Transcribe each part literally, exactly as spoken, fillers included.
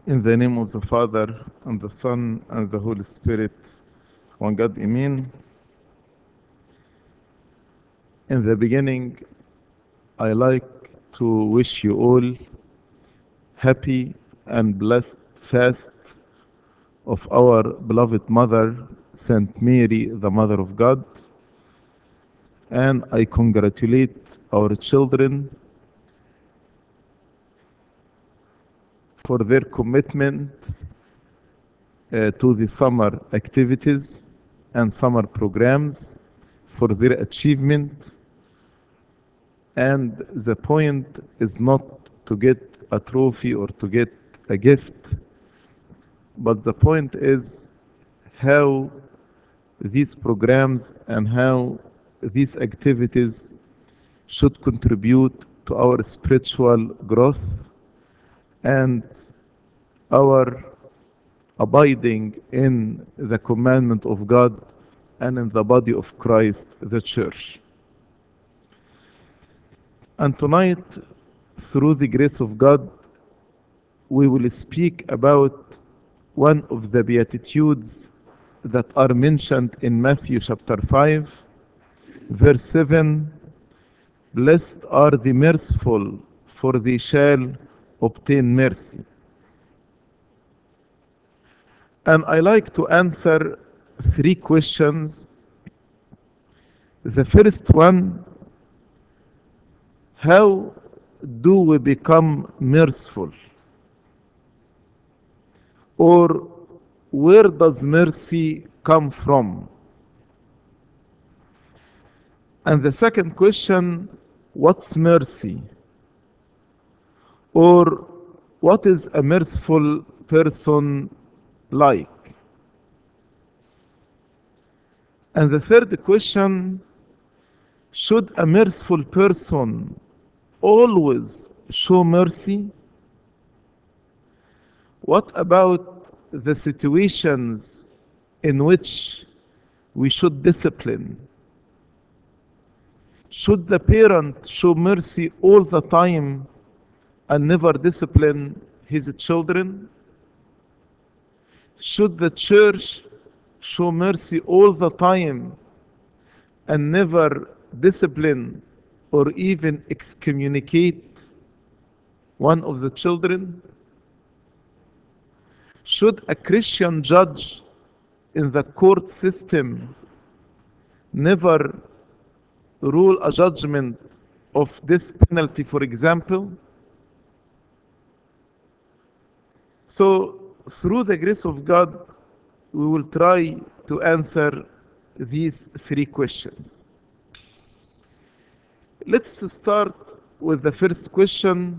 In the name of the Father, and the Son, and the Holy Spirit, one God, Amen. In the beginning, I like to wish you all happy and blessed fast of our beloved Mother, Saint Mary, the Mother of God. And I congratulate our children for their commitment uh, to the summer activities and summer programs, for their achievement. And the point is not to get a trophy or to get a gift, but the point is how these programs and how these activities should contribute to our spiritual growth and our abiding in the commandment of God and in the body of Christ, the church. And tonight, through the grace of God, we will speak about one of the Beatitudes that are mentioned in Matthew chapter five, verse seven. Blessed are the merciful, for they shall obtain mercy. And I like to answer three questions. The first one, how do we become merciful? Or where does mercy come from? And the second question, what's mercy? Or what is a merciful person like? And the third question, should a merciful person always show mercy? What about the situations in which we should discipline? Should the parent show mercy all the time and never discipline his children? Should the church show mercy all the time and never discipline or even excommunicate one of the children? Should a Christian judge in the court system never rule a judgment of death penalty, for example? So, through the grace of God, we will try to answer these three questions. Let's start with the first question.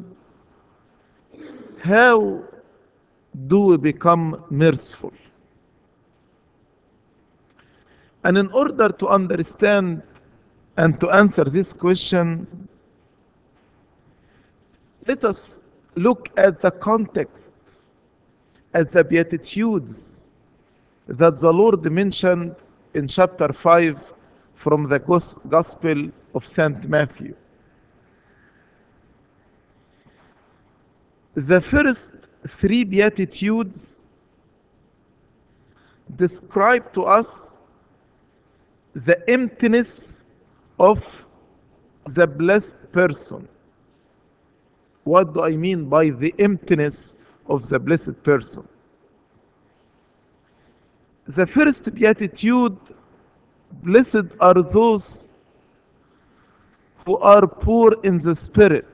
How do we become merciful? And in order to understand and to answer this question, let us look at the context, at the Beatitudes that the Lord mentioned in chapter five from the Gospel of Saint Matthew. The first three Beatitudes describe to us the emptiness of the blessed person. What do I mean by the emptiness of the blessed person? The first Beatitude, blessed are those who are poor in the spirit.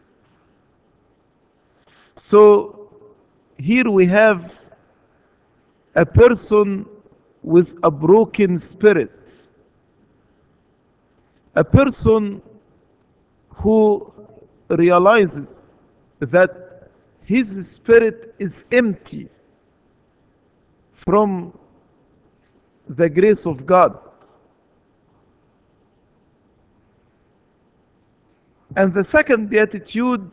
So here we have a person with a broken spirit, a person who realizes that his spirit is empty from the grace of God. And the second Beatitude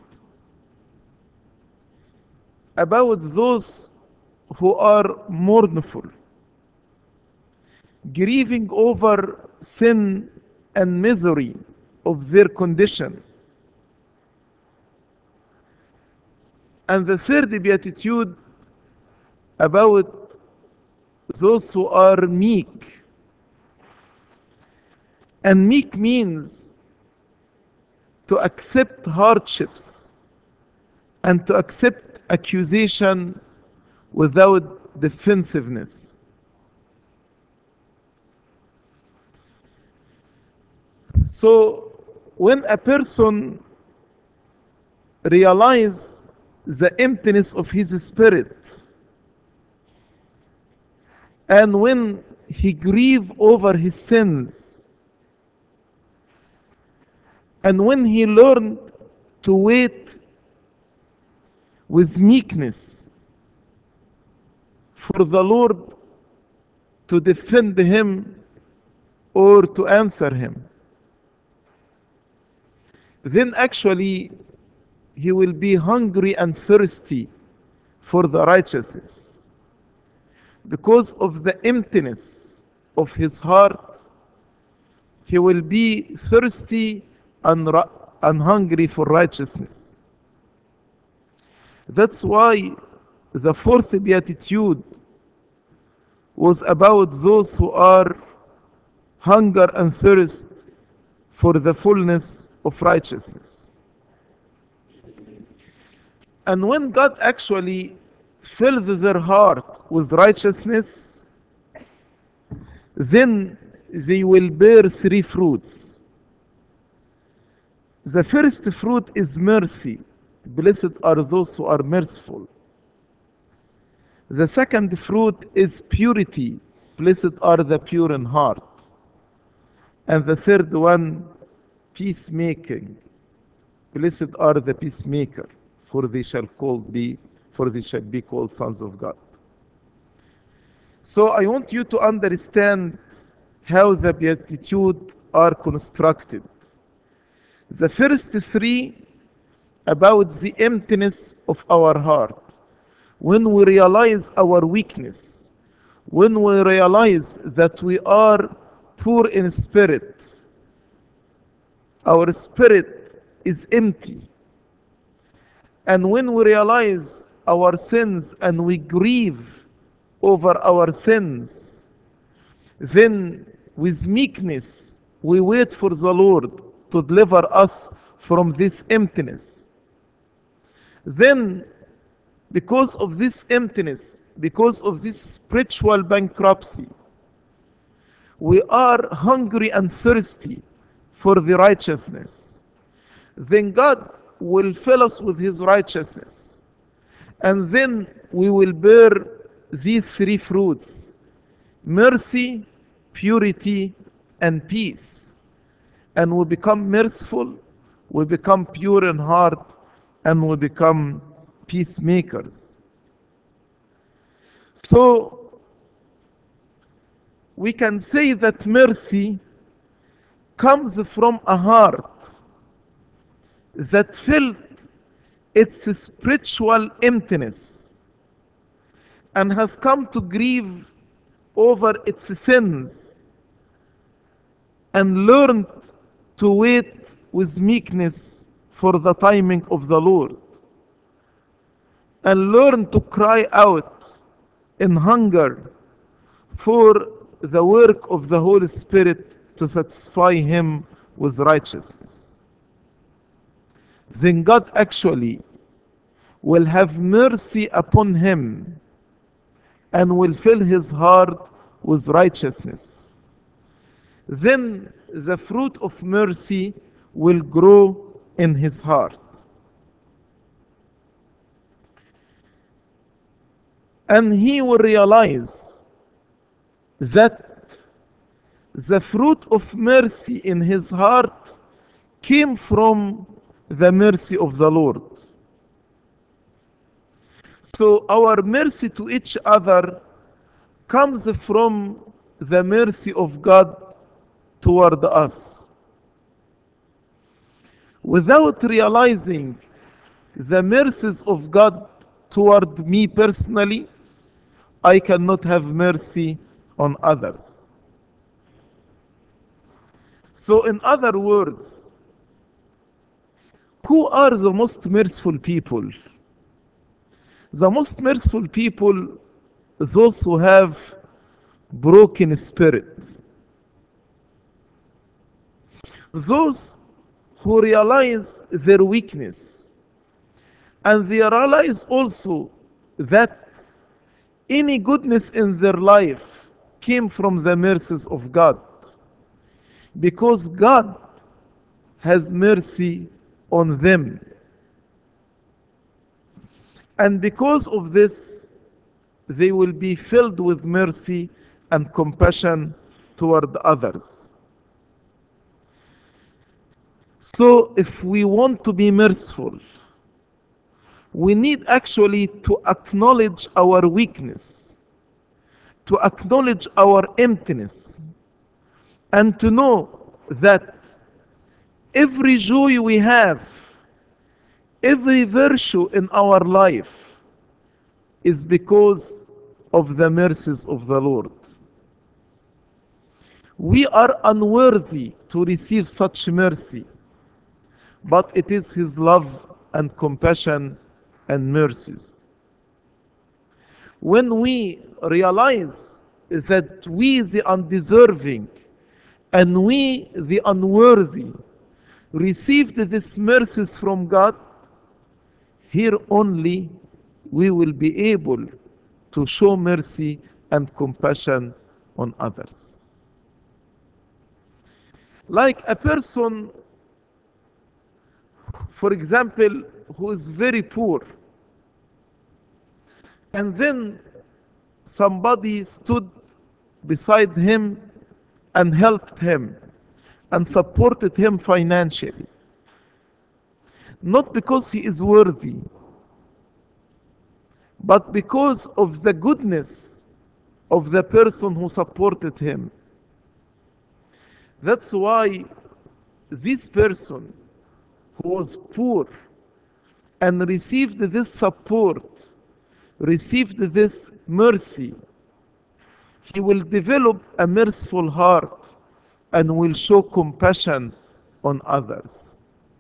about those who are mournful, grieving over sin and misery of their condition. And the third Beatitude about those who are meek. And meek means to accept hardships and to accept accusation without defensiveness. So when a person realizes the emptiness of his spirit, and when he grieve over his sins, and when he learned to wait with meekness for the Lord to defend him or to answer him, then actually he will be hungry and thirsty for the righteousness. Because of the emptiness of his heart, he will be thirsty and, and hungry for righteousness. That's why the fourth beatitude was about those who are hunger and thirst for the fullness of righteousness. And when God actually fills their heart with righteousness, then they will bear three fruits. The first fruit is mercy. Blessed are those who are merciful. The second fruit is purity. Blessed are the pure in heart. And the third one, peacemaking. Blessed are the peacemaker, for they shall called be, for they shall be called sons of God. So I want you to understand how the beatitude are constructed. The first three about the emptiness of our heart. When we realize our weakness, when we realize that we are poor in spirit, our spirit is empty. And when we realize our sins and we grieve over our sins, then with meekness we wait for the Lord to deliver us from this emptiness. Then, because of this emptiness, because of this spiritual bankruptcy, we are hungry and thirsty for the righteousness. Then God will fill us with his righteousness. And then we will bear these three fruits: mercy, purity, and peace. And we become merciful, we become pure in heart, and we become peacemakers. So we can say that mercy comes from a heart that felt its spiritual emptiness and has come to grieve over its sins and learned to wait with meekness for the timing of the Lord, and learn to cry out in hunger for the work of the Holy Spirit to satisfy him with righteousness. Then God actually will have mercy upon him and will fill his heart with righteousness. Then the fruit of mercy will grow in his heart. And he will realize that the fruit of mercy in his heart came from the mercy of the Lord. So our mercy to each other comes from the mercy of God toward us. Without realizing the mercies of God toward me personally, I cannot have mercy on others. So in other words, who are the most merciful people? The most merciful people those who have broken spirit, those who realize their weakness, and they realize also that any goodness in their life came from the mercies of God, because God has mercy on them. And because of this, they will be filled with mercy and compassion toward others. So, if we want to be merciful, we need actually to acknowledge our weakness, to acknowledge our emptiness, and to know that every joy we have, every virtue in our life is because of the mercies of the Lord. We are unworthy to receive such mercy, but it is His love and compassion and mercies. When we realize that we, the undeserving, and we, the unworthy, received these mercies from God, here only we will be able to show mercy and compassion on others. Like a person, for example, who is very poor, and then somebody stood beside him and helped him and supported him financially, not because he is worthy, but because of the goodness of the person who supported him. That's why this person who was poor and received this support, received this mercy, he will develop a merciful heart and will show compassion on others.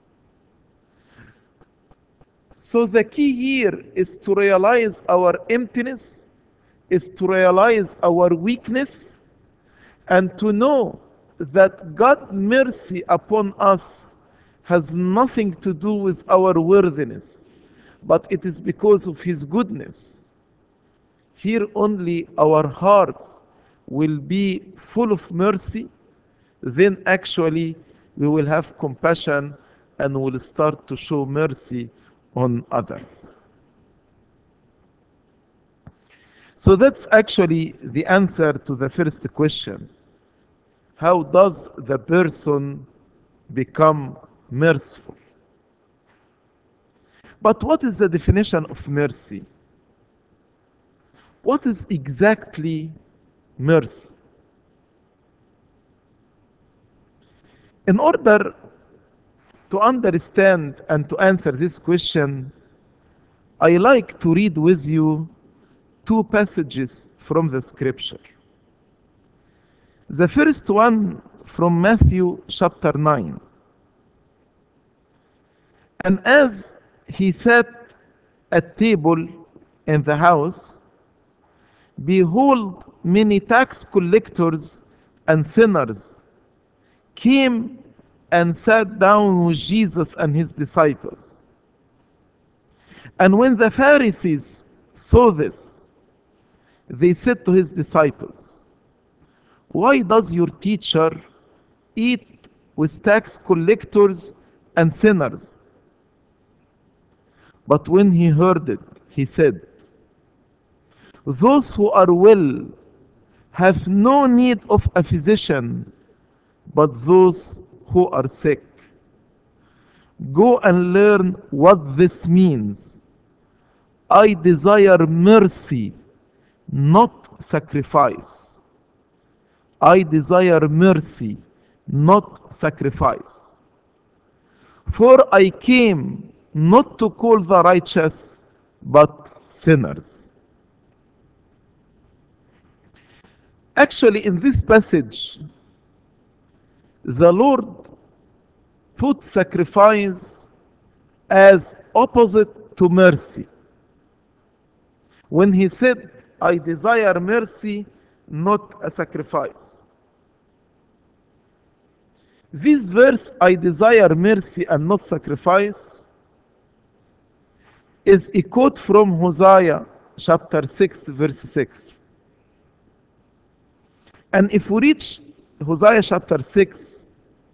So the key here is to realize our emptiness, is to realize our weakness, and to know that God's mercy upon us has nothing to do with our worthiness, but it is because of His goodness. Here only our hearts will be full of mercy, then actually we will have compassion and will start to show mercy on others. So that's actually the answer to the first question. How does the person become merciful? But what is the definition of mercy? What is exactly mercy? In order to understand and to answer this question, I like to read with you two passages from the scripture. The first one from Matthew chapter nine. And as he sat at table in the house, behold, many tax collectors and sinners came and sat down with Jesus and his disciples. And when the Pharisees saw this, they said to his disciples, why does your teacher eat with tax collectors and sinners? But when he heard it, he said, those who are well have no need of a physician, but those who are sick. Go and learn what this means. I desire mercy, not sacrifice. I desire mercy, not sacrifice. For I came not to call the righteous, but sinners. Actually, in this passage, the Lord put sacrifice as opposite to mercy. When he said I desire mercy, not a sacrifice. This verse, I desire mercy and not sacrifice, is a quote from Hosea chapter six, verse six. And if we reach Hosea chapter six,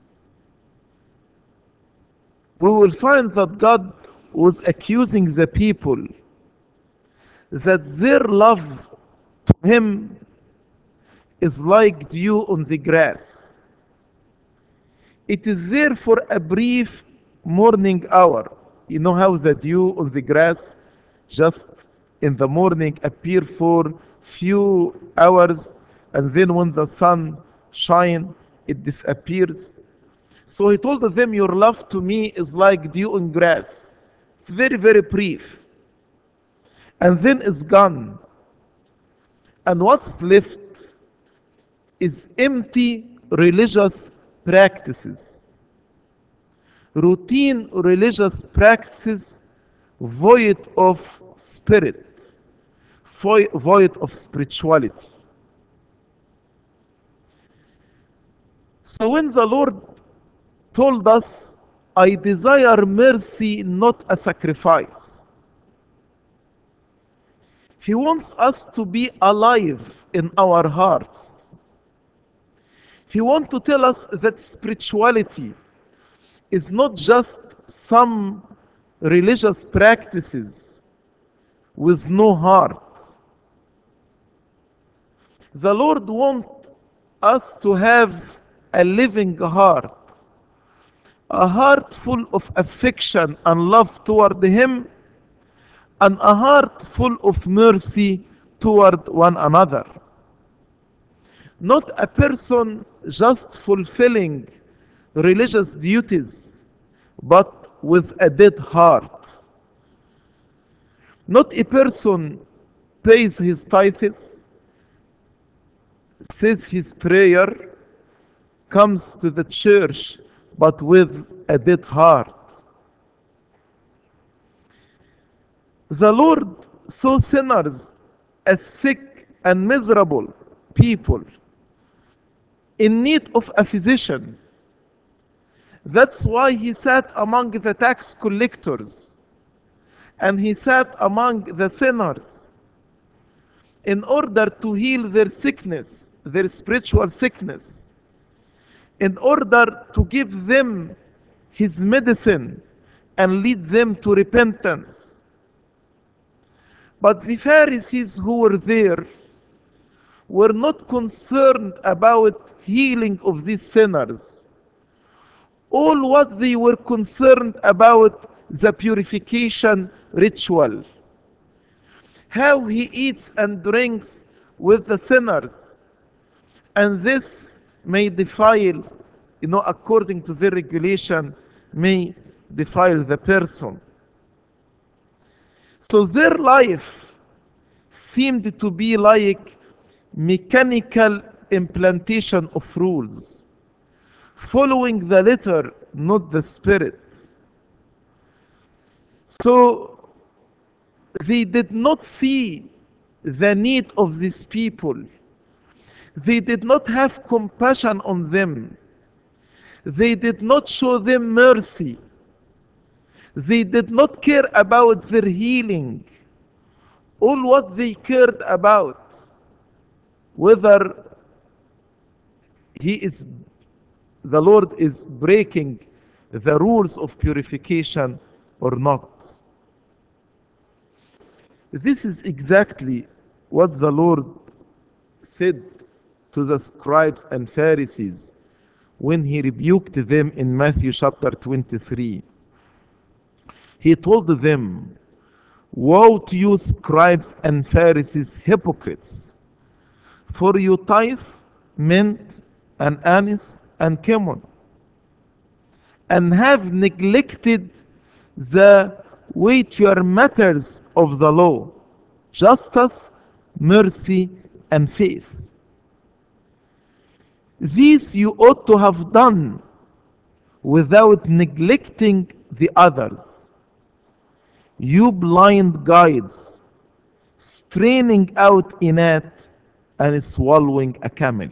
we will find that God was accusing the people that their love to Him is like dew on the grass. It is there for a brief morning hour. You know how the dew on the grass just in the morning appear for few hours, and then when the sun shine, it disappears. So he told them, your love to me is like dew on grass. It's very, very brief. And then it's gone. And what's left is empty religious practices. Routine religious practices void of spirit, void of spirituality. So when the Lord told us, I desire mercy, not a sacrifice, He wants us to be alive in our hearts. He wants to tell us that spirituality is not just some religious practices with no heart. The Lord wants us to have a living heart, a heart full of affection and love toward Him, and a heart full of mercy toward one another. Not a person just fulfilling religious duties, but with a dead heart. Not a person pays his tithes, says his prayer, comes to the church, but with a dead heart. The Lord saw sinners as sick and miserable people in need of a physician. That's why He sat among the tax collectors and He sat among the sinners in order to heal their sickness, their spiritual sickness, in order to give them His medicine and lead them to repentance. But the Pharisees who were there were not concerned about healing of these sinners. All what they were concerned about the purification ritual, how he eats and drinks with the sinners, and this may defile, you know, according to the regulation, may defile the person. So their life seemed to be like mechanical implantation of rules, following the letter, not the spirit. So they did not see the need of these people. They did not have compassion on them. They did not show them mercy. They did not care about their healing. All what they cared about, whether he is, the Lord is breaking the rules of purification or not. This is exactly what the Lord said to the scribes and Pharisees when He rebuked them in Matthew chapter twenty-three. He told them, woe to you scribes and Pharisees, hypocrites, for you tithe mint and anise and cumin, and have neglected the weightier matters of the law, justice, mercy, and faith. These you ought to have done without neglecting the others. You blind guides, straining out a gnat and swallowing a camel.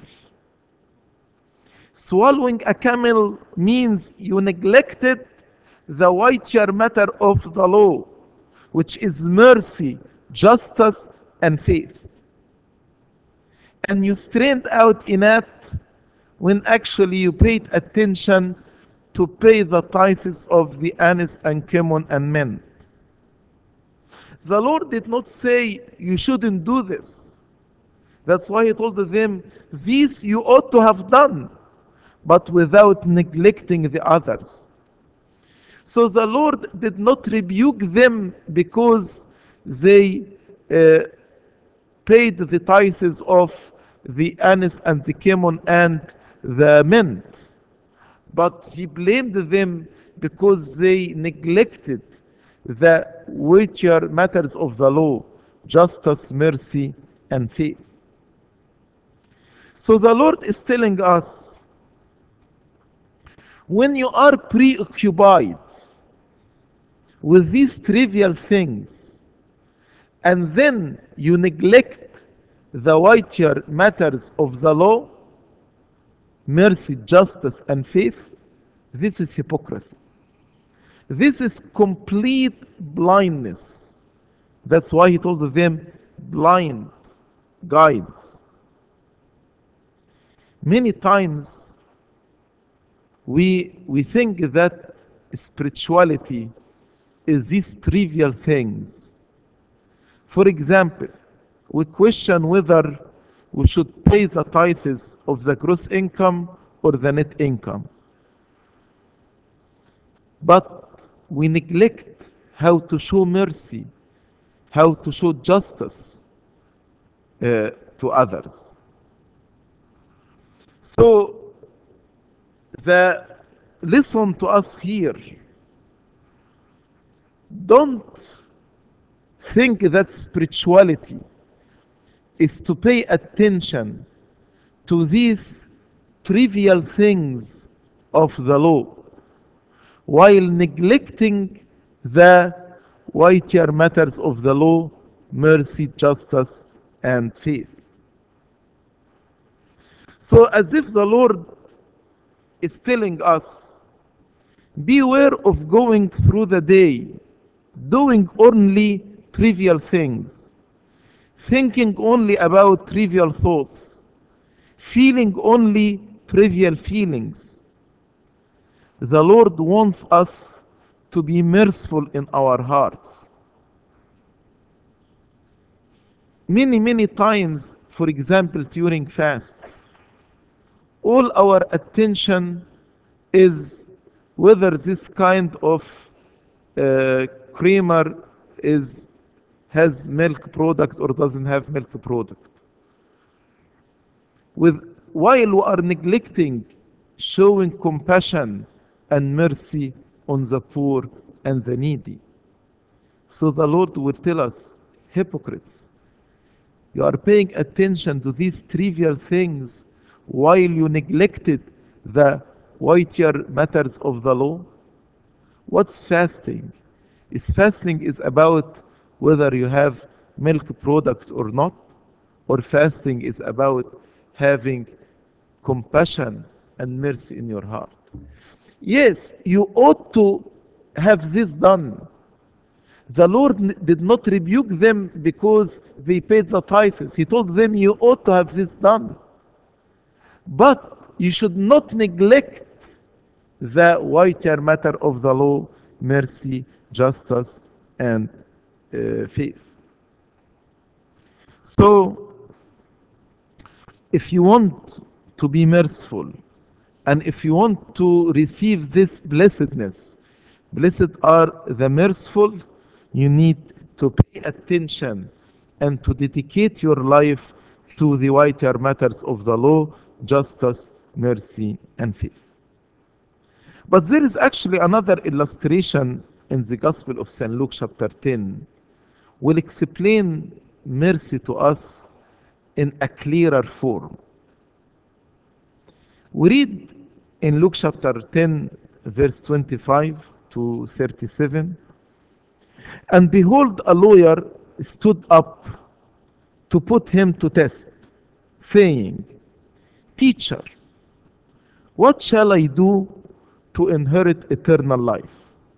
Swallowing a camel means you neglected the whiter matter of the law, which is mercy, justice, and faith. And you strained out a gnat when actually you paid attention to pay the tithes of the anise and cumin and mint. The Lord did not say you shouldn't do this. That's why he told them, this you ought to have done, but without neglecting the others. So the Lord did not rebuke them because they uh, paid the tithes of the anise and the cumin and the mint, but he blamed them because they neglected the weightier matters of the law, justice, mercy, and faith. So the Lord is telling us, when you are preoccupied with these trivial things, and then you neglect the weightier matters of the law, mercy, justice, and faith, this is hypocrisy. This is complete blindness. That's why he told them, blind guides. Many times we, we think that spirituality is these trivial things. For example, we question whether we should pay the tithes of the gross income or the net income. But we neglect how to show mercy, how to show justice uh, to others. So the lesson to us here, don't think that spirituality is to pay attention to these trivial things of the law while neglecting the weightier matters of the law, mercy, justice, and faith. So as if the Lord is telling us, beware of going through the day doing only trivial things, thinking only about trivial thoughts, feeling only trivial feelings. The Lord wants us to be merciful in our hearts. Many, many times, for example, during fasts, all our attention is whether this kind of uh, creamer is has milk product or doesn't have milk product. With while we are neglecting showing compassion and mercy on the poor and the needy. So the Lord will tell us, hypocrites, you are paying attention to these trivial things while you neglected the weightier matters of the law. What's fasting? Is fasting is about whether you have milk product or not, or fasting is about having compassion and mercy in your heart. Yes, you ought to have this done. The Lord n- did not rebuke them because they paid the tithes. He told them you ought to have this done. But you should not neglect the whiter matter of the law, mercy, justice, and uh, faith. So, if you want to be merciful, and if you want to receive this blessedness, blessed are the merciful, you need to pay attention and to dedicate your life to the whiter matters of the law, justice, mercy, and faith. But there is actually another illustration in the Gospel of Saint Luke, chapter ten, will explain mercy to us in a clearer form. We read in Luke chapter ten, verse twenty-five to thirty-seven, and behold, a lawyer stood up to put him to test, saying, Teacher, what shall I do to inherit eternal life?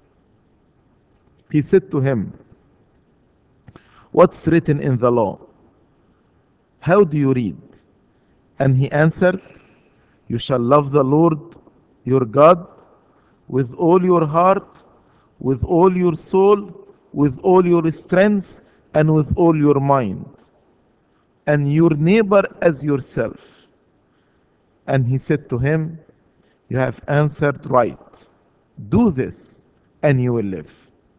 He said to him, What's written in the law? How do you read? And he answered, You shall love the Lord your God with all your heart, with all your soul, with all your strength, and with all your mind, and your neighbor as yourself. And he said to him, You have answered right. Do this, and you will live.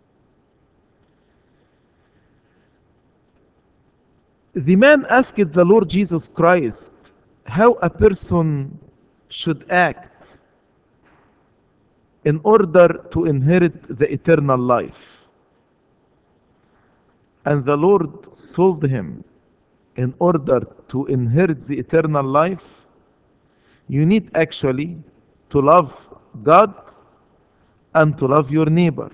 The man asked the Lord Jesus Christ how a person should act in order to inherit the eternal life. And the Lord told him, in order to inherit the eternal life, you need actually to love God and to love your neighbor.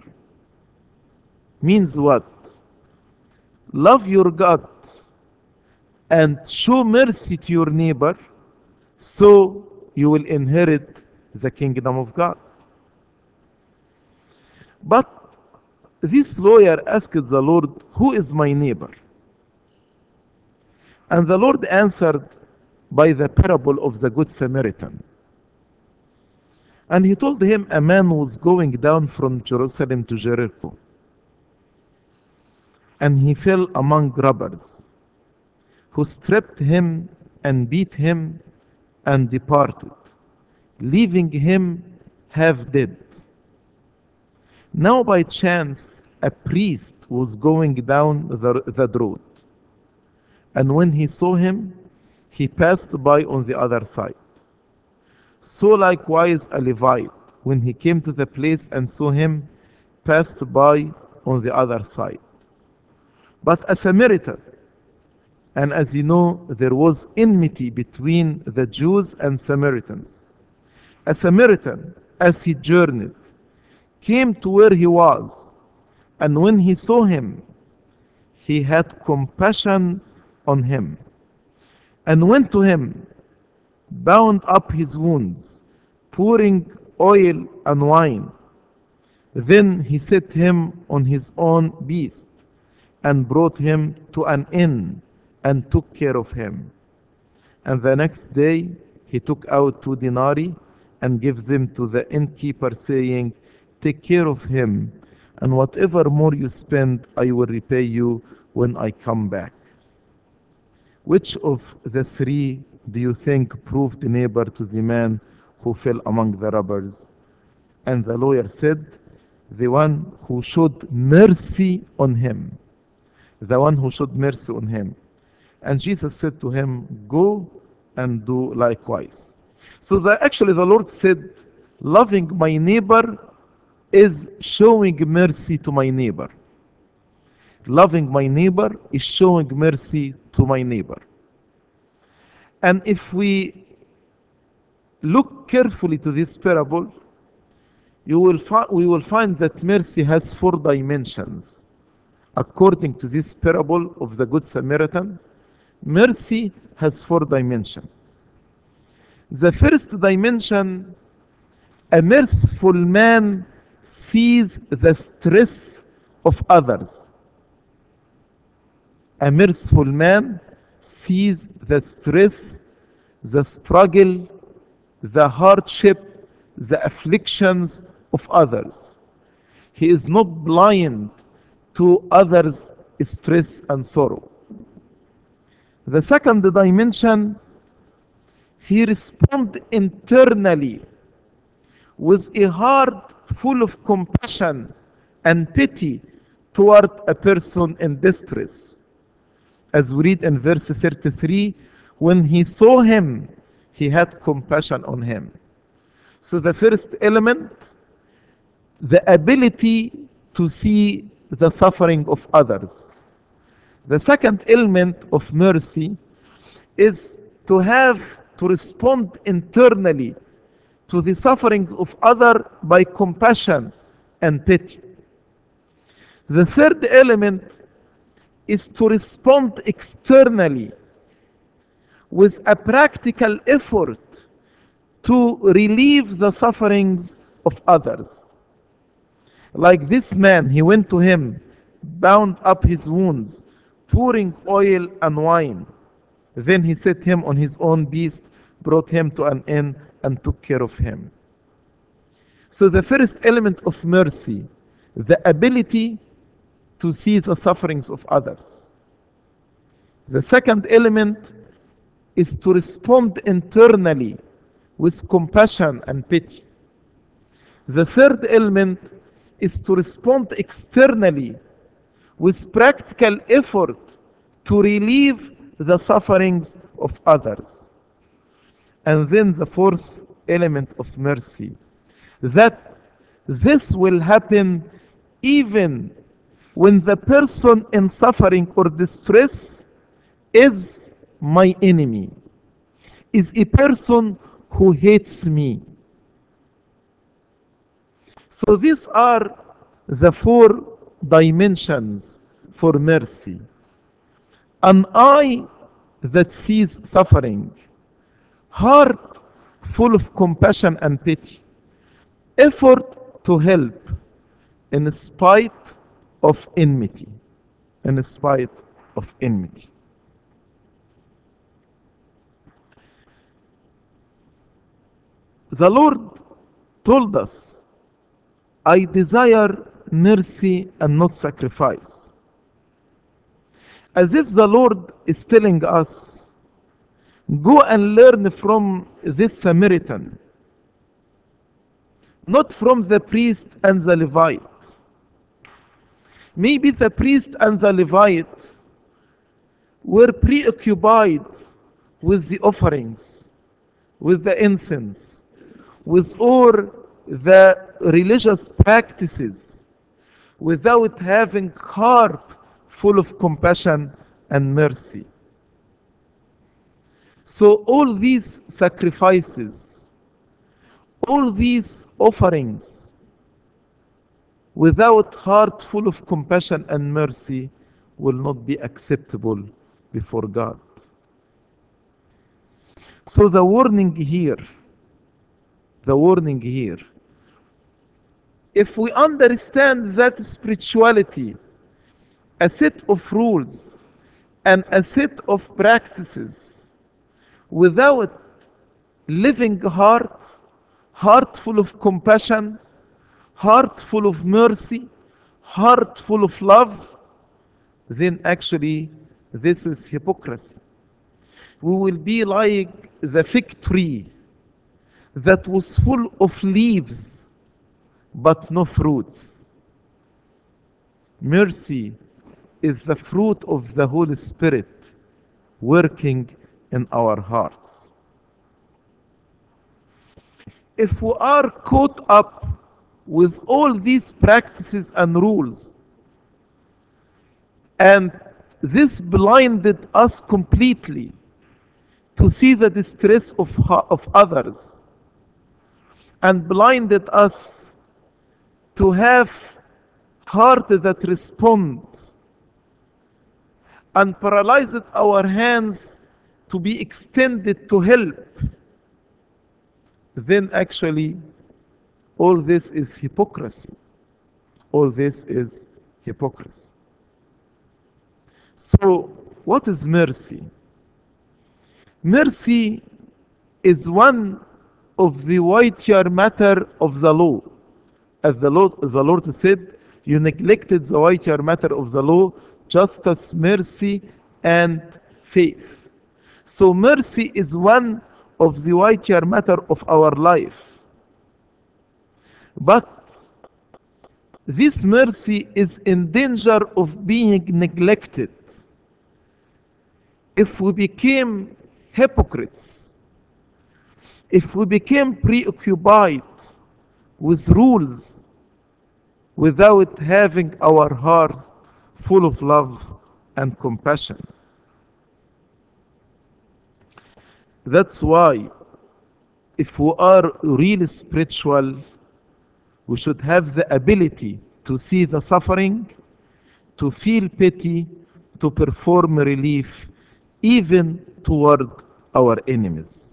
Means what? Love your God and show mercy to your neighbor, so you will inherit the kingdom of God. But this lawyer asked the Lord, Who is my neighbor? And the Lord answered by the parable of the Good Samaritan. And he told him a man was going down from Jerusalem to Jericho. And he fell among robbers, who stripped him and beat him and departed, leaving him half dead. Now by chance a priest was going down the, the road, and when he saw him, he passed by on the other side. So likewise a Levite, when he came to the place and saw him, passed by on the other side. But a Samaritan, and as you know, there was enmity between the Jews and Samaritans. A Samaritan, as he journeyed, came to where he was, and when he saw him, he had compassion on him, and went to him, bound up his wounds, pouring oil and wine. Then he set him on his own beast, and brought him to an inn, and took care of him. And the next day he took out two denarii, and gave them to the innkeeper, saying, Take care of him, and whatever more you spend, I will repay you when I come back. Which of the three do you think proved neighbor to the man who fell among the robbers? And the lawyer said, The one who showed mercy on him. The one who showed mercy on him. And Jesus said to him, Go and do likewise. So that actually the Lord said, loving my neighbor is showing mercy to my neighbor. Loving my neighbor is showing mercy to my neighbor. And if we look carefully to this parable, you will fi- we will find that mercy has four dimensions. According to this parable of the Good Samaritan, mercy has four dimensions. The first dimension, a merciful man sees the stress of others. A merciful man sees the stress, the struggle, the hardship, the afflictions of others. He is not blind to others' stress and sorrow. The second dimension, he responds internally with a heart full of compassion and pity toward a person in distress. As we read in verse thirty-three, when he saw him, he had compassion on him. So the first element, the ability to see the suffering of others. The second element of mercy is to have to respond internally to the suffering of other by compassion and pity. The third element is to respond externally with a practical effort to relieve the sufferings of others. Like this man, he went to him, bound up his wounds, pouring oil and wine. Then he set him on his own beast, brought him to an inn, and took care of him. So the first element of mercy, the ability to see the sufferings of others. The second element is to respond internally with compassion and pity. The third element is to respond externally with practical effort to relieve the sufferings of others. And then the fourth element of mercy, that this will happen even when the person in suffering or distress is my enemy, is a person who hates me. So these are the four dimensions for mercy. An eye that sees suffering, heart full of compassion and pity, effort to help in spite of enmity, in spite of enmity. The Lord told us, I desire mercy and not sacrifice. As if the Lord is telling us, go and learn from this Samaritan, not from the priest and the Levite. Maybe the priest and the Levite were preoccupied with the offerings, with the incense, with all the religious practices, without having heart full of compassion and mercy. So all these sacrifices, all these offerings, without heart full of compassion and mercy, will not be acceptable before God. So the warning here, the warning here, if we understand that spirituality, a set of rules and a set of practices, without living heart, heart full of compassion, heart full of mercy, heart full of love, then actually this is hypocrisy. We will be like the fig tree that was full of leaves but no fruits. Mercy is the fruit of the Holy Spirit working in our hearts. If we are caught up with all these practices and rules, and this blinded us completely to see the distress of, of others, and blinded us to have heart that responds, and paralyzed our hands to be extended to help, then actually all this is hypocrisy. All this is hypocrisy. So what is mercy? Mercy is one of the weightier matter of the law. As the Lord, the Lord said, you neglected the weightier matter of the law, justice, mercy, and faith. So mercy is one of the weightier matter of our life. But this mercy is in danger of being neglected if we became hypocrites, if we became preoccupied with rules without having our heart full of love and compassion. That's why if we are really spiritual, we should have the ability to see the suffering, to feel pity, to perform relief even toward our enemies.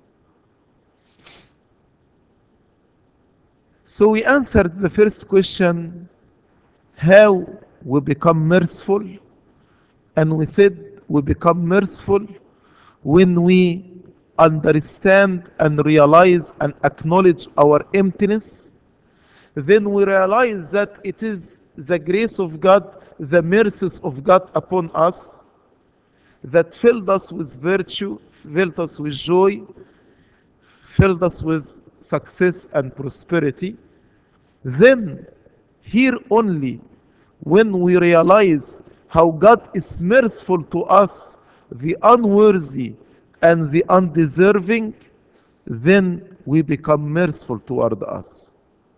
So we answered the first question, how we become merciful, and we said we become merciful when we understand and realize and acknowledge our emptiness. Then we realize that it is the grace of God, the mercies of God upon us that filled us with virtue, filled us with joy, filled us with success and prosperity. Then, here only, when we realize how God is merciful to us, the unworthy and the undeserving, then we become merciful toward us.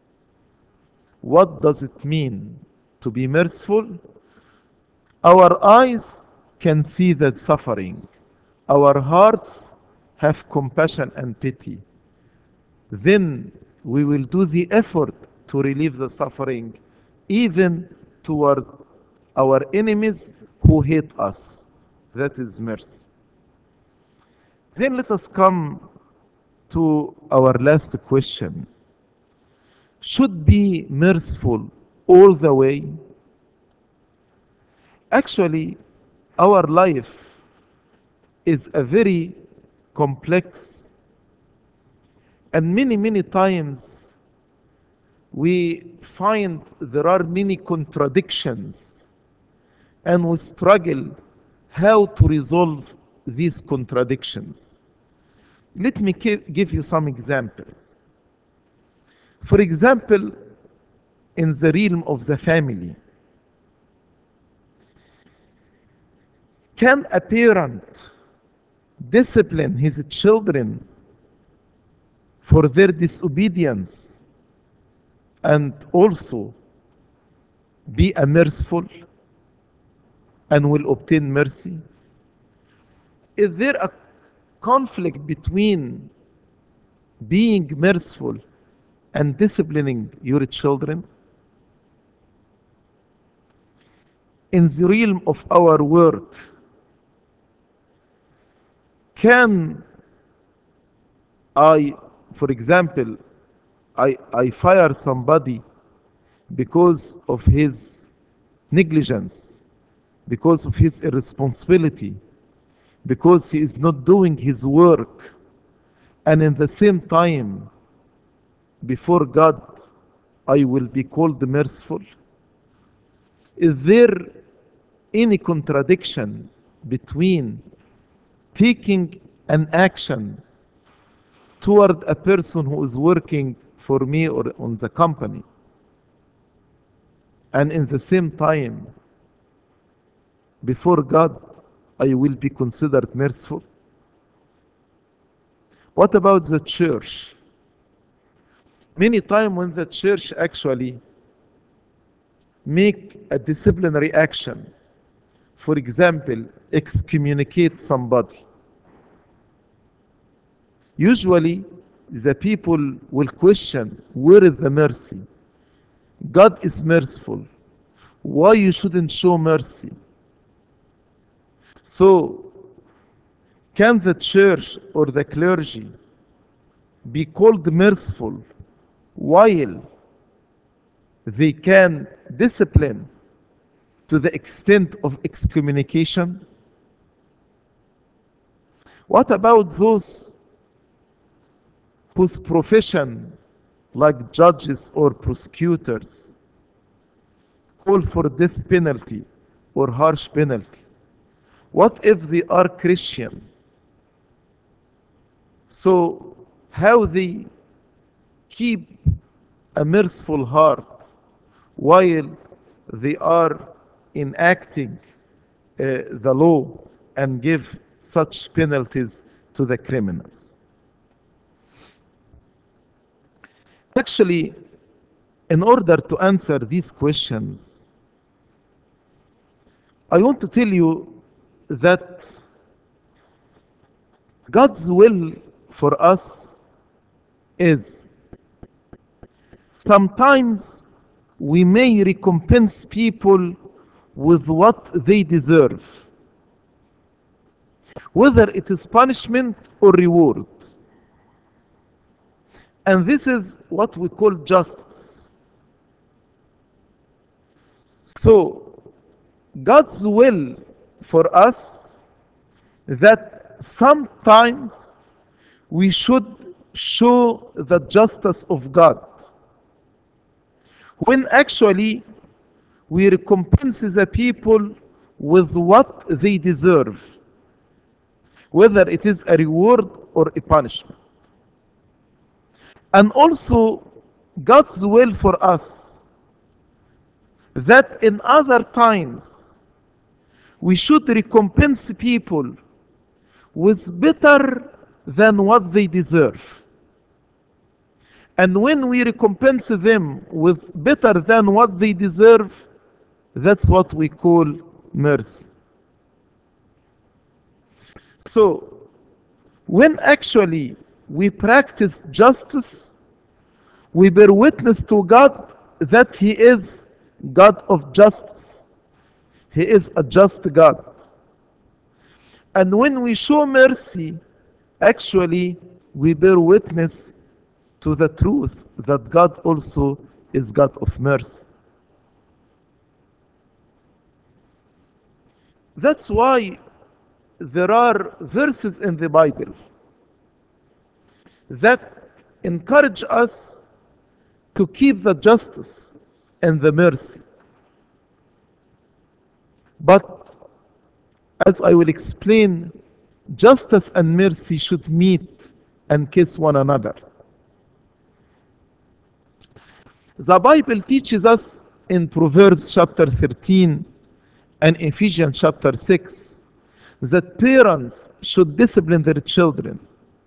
What does it mean to be merciful? Our eyes can see that suffering. Our hearts have compassion and pity. Then we will do the effort to relieve the suffering, even toward our enemies who hate us. That is mercy. Then let us come to our last question. Should be merciful all the way? Actually, our life is a very complex, and many, many times we find there are many contradictions, and we struggle how to resolve these contradictions. Let me give you some examples. For example, in the realm of the family, can a parent discipline his children for their disobedience and also be a merciful and will obtain mercy? Is there a conflict between being merciful and disciplining your children? In the realm of our work, can I, for example, I, I fire somebody because of his negligence, because of his irresponsibility, because he is not doing his work, and in the same time, before God, I will be called merciful? Is there any contradiction between taking an action toward a person who is working for me or on the company, and in the same time, before God, I will be considered merciful? What about the church? Many times when the church actually make a disciplinary action, for example, excommunicate somebody, usually the people will question, where is the mercy? God is merciful. Why you shouldn't show mercy? So, can the church or the clergy be called merciful while they can discipline to the extent of excommunication? What about those whose profession, like judges or prosecutors, call for death penalty or harsh penalty? What if they are Christian? So how they keep a merciful heart while they are enacting uh, the law and give such penalties to the criminals? Actually, in order to answer these questions, I want to tell you that God's will for us is sometimes we may recompense people with what they deserve. whether it is punishment or reward. And this is what we call justice. So, God's will for us that sometimes we should show the justice of God, when actually we recompense the people with what they deserve, whether it is a reward or a punishment. And also, God's will for us that in other times we should recompense people with better than what they deserve. And when we recompense them with better than what they deserve, that's what we call mercy. So, when actually we practice justice, we bear witness to God that He is God of justice. He is a just God. And when we show mercy, actually we bear witness to the truth that God also is God of mercy. That's why there are verses in the Bible that encourage us to keep the justice and the mercy. But as I will explain, justice and mercy should meet and kiss one another. The Bible teaches us in Proverbs chapter thirteen and Ephesians chapter six that parents should discipline their children.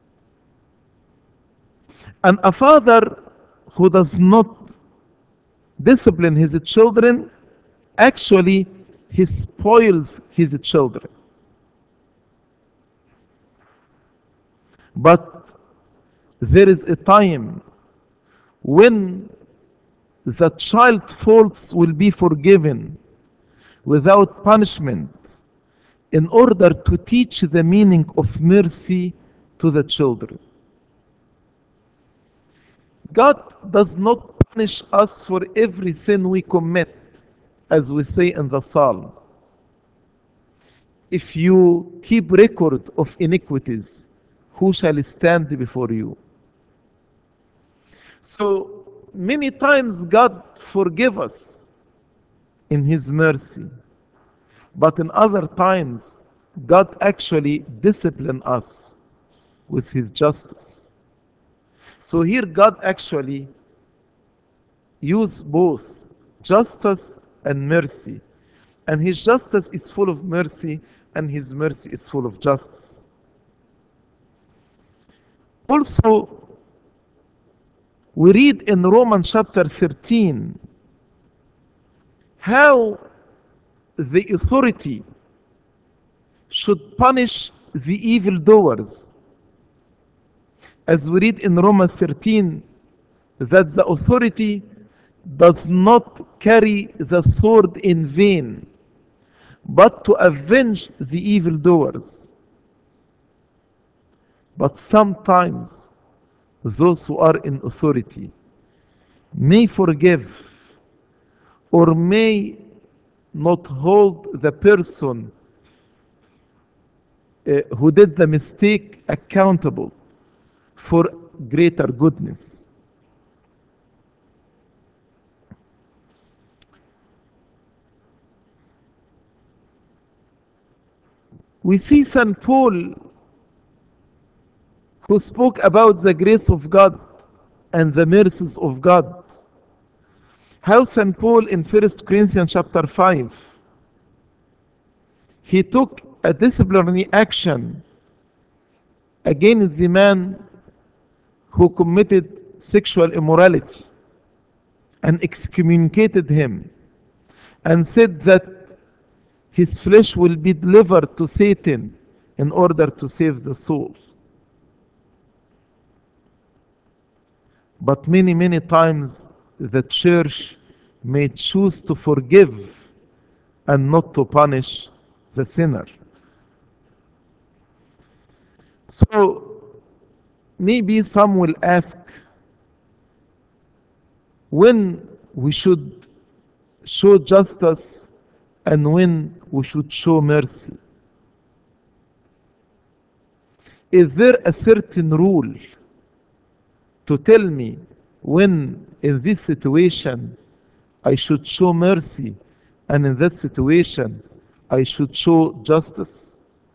And a father who does not discipline his children, actually he spoils his children. But there is a time when the child's faults will be forgiven without punishment, in order to teach the meaning of mercy to the children. God does not punish us for every sin we commit, as we say in the Psalm. If you keep record of iniquities, who shall stand before you? So many times God forgives us in His mercy, but in other times God actually disciplines us with His justice. So here God actually used both justice and mercy, and His justice is full of mercy and His mercy is full of justice. Also, we read in Romans chapter thirteen how the authority should punish the evildoers. As we read in Romans thirteen, that the authority does not carry the sword in vain, but to avenge the evildoers. But sometimes those who are in authority may forgive or may not hold the person uh, who did the mistake accountable for greater goodness. We see Saint Paul, who spoke about the grace of God and the mercies of God. How Saint Paul in First Corinthians chapter five, he took a disciplinary action against the man who committed sexual immorality and excommunicated him and said that his flesh will be delivered to Satan in order to save the soul. But many, many times the church may choose to forgive and not to punish the sinner. So maybe some will ask when we should show justice and when we should show mercy. Is there a certain rule to tell me when in this situation I should show mercy and in that situation I should show justice?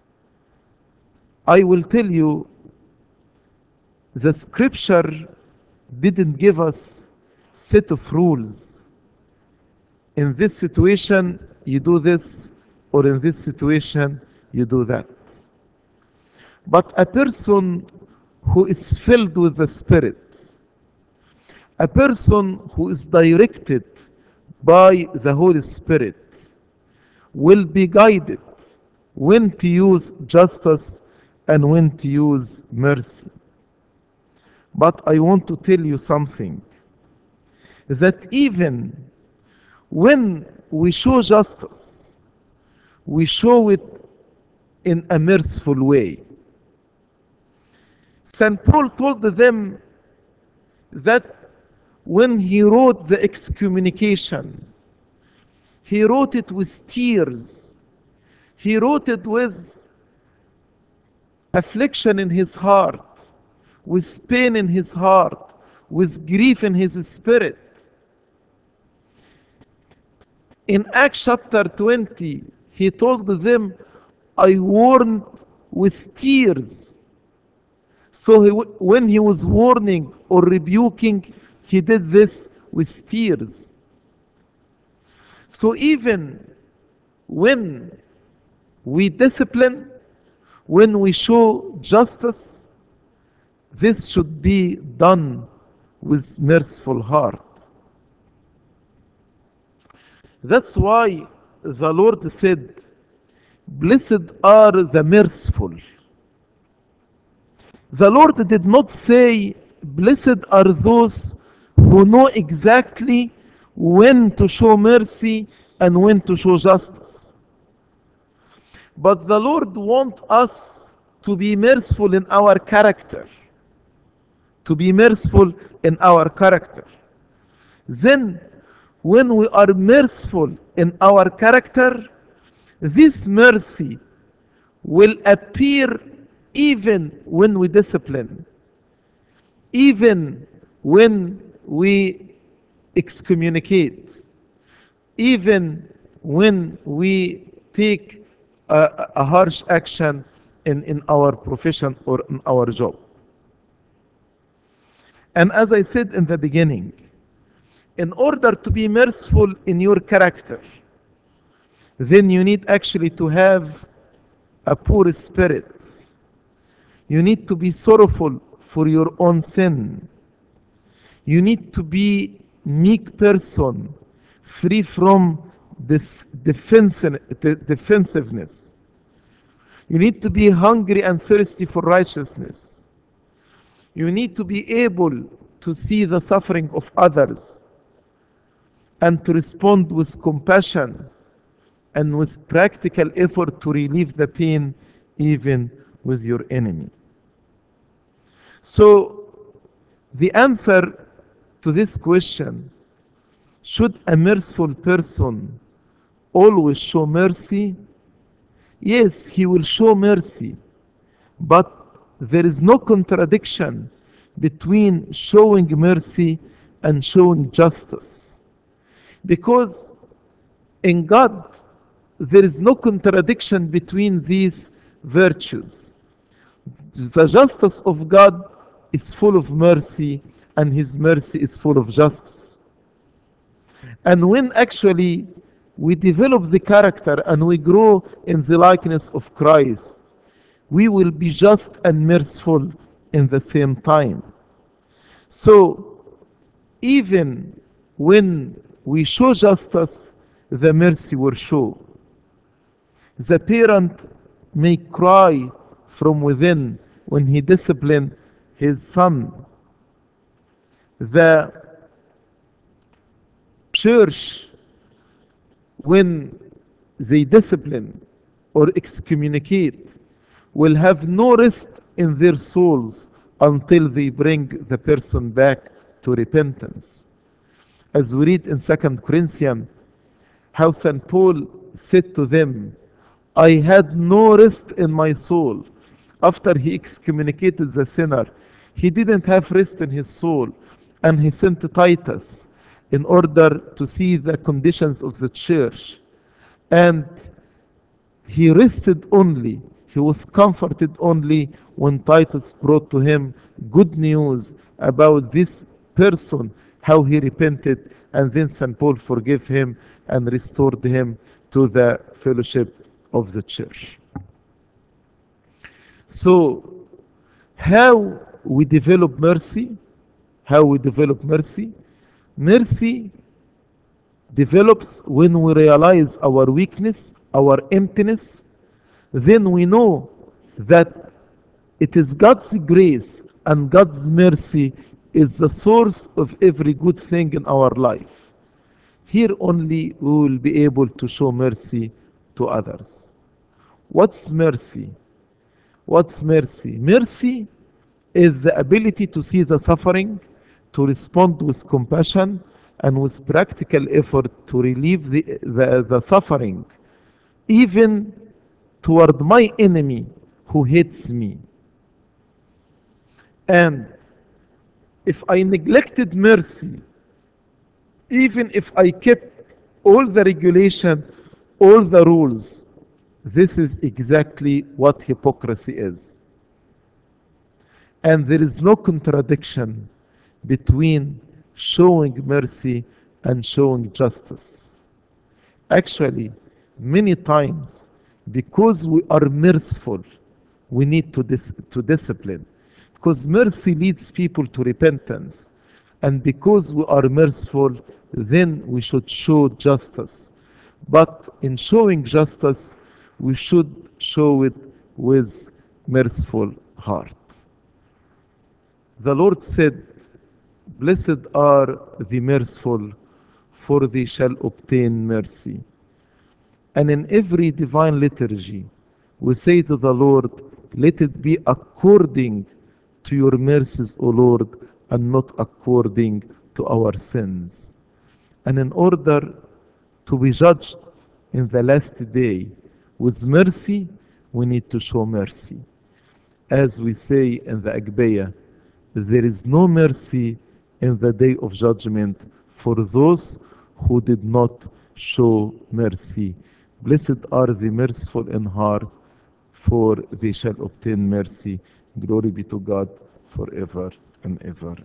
I will tell you, the scripture didn't give us set of rules. In this situation you do this, or in this situation you do that. But a person who is filled with the Spirit, a person who is directed by the Holy Spirit, will be guided when to use justice and when to use mercy. But I want to tell you something, that even when we show justice, we show it in a merciful way. Saint Paul told them that when he wrote the excommunication, he wrote it with tears. He wrote it with affliction in his heart, with pain in his heart, with grief in his spirit. In Acts chapter twenty, he told them, I warned with tears. So he, when he was warning or rebuking, he did this with tears. So even when we discipline, when we show justice, this should be done with merciful heart. That's why the Lord said, blessed are the merciful. The Lord did not say, blessed are those who know exactly when to show mercy and when to show justice. But the Lord wants us to be merciful in our character. To be merciful in our character. Then, when we are merciful in our character, this mercy will appear even when we discipline, even when we excommunicate, even when we take a, a harsh action in, in our profession or in our job. And as I said in the beginning, in order to be merciful in your character, then you need actually to have a poor spirit. You need to be sorrowful for your own sin. You need to be meek person, free from this defensiveness. You need to be hungry and thirsty for righteousness. You need to be able to see the suffering of others and to respond with compassion and with practical effort to relieve the pain even with your enemy. So the answer to this question, should a merciful person always show mercy? Yes, he will show mercy, but there is no contradiction between showing mercy and showing justice. Because in God, there is no contradiction between these virtues. The justice of God is full of mercy, and his mercy is full of justice. And when actually we develop the character and we grow in the likeness of Christ, we will be just and merciful in the same time. So even when we show justice, the mercy will show. The parent may cry from within when he disciplines his son. The church, when they discipline or excommunicate, will have no rest in their souls until they bring the person back to repentance. As we read in Second Corinthians, how Saint Paul said to them, I had no rest in my soul. After he excommunicated the sinner, he didn't have rest in his soul, and he sent Titus in order to see the conditions of the church. And he rested only, he was comforted only when Titus brought to him good news about this person, how he repented, and then Saint Paul forgave him and restored him to the fellowship of the church. So, how we develop mercy? How we develop mercy? Mercy develops when we realize our weakness, our emptiness. Then we know that it is God's grace and God's mercy is the source of every good thing in our life. Here only we will be able to show mercy to others. What's mercy? What's mercy? Mercy is the ability to see the suffering, to respond with compassion, and with practical effort to relieve the, the, the suffering, even toward my enemy who hates me. And if I neglected mercy, even if I kept all the regulation, all the rules, this is exactly what hypocrisy is. And there is no contradiction between showing mercy and showing justice. Actually, many times, because we are merciful, we need to, dis- to discipline. Because mercy leads people to repentance. And because we are merciful, then we should show justice. But in showing justice, we should show it with merciful heart. The Lord said, Blessed are the merciful, for they shall obtain mercy. And in every divine liturgy, we say to the Lord, let it be according to your mercies, O Lord, and not according to our sins. And in order to be judged in the last day with mercy, we need to show mercy. As we say in the Agpeya, there is no mercy in the day of judgment for those who did not show mercy. Blessed are the merciful in heart, for they shall obtain mercy. Glory be to God forever and ever.